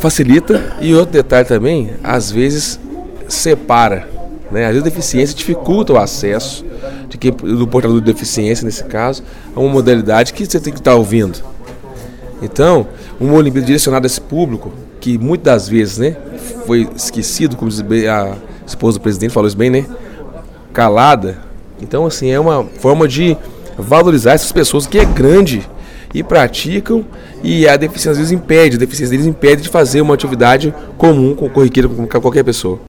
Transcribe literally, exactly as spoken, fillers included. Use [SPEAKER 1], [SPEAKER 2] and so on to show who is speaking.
[SPEAKER 1] facilita, e outro detalhe também, às vezes separa, né? Às vezes a deficiência dificulta o acesso de quem, do portador de deficiência, nesse caso, a uma modalidade que você tem que estar ouvindo. Então, uma Olimpíada direcionada a esse público, que muitas das vezes, né, foi esquecido, como a esposa do presidente falou isso bem, né, calada. Então, assim, é uma forma de valorizar essas pessoas que é grande e praticam, e a deficiência às vezes impede, a deficiência deles impede de fazer uma atividade comum, corriqueira com qualquer pessoa.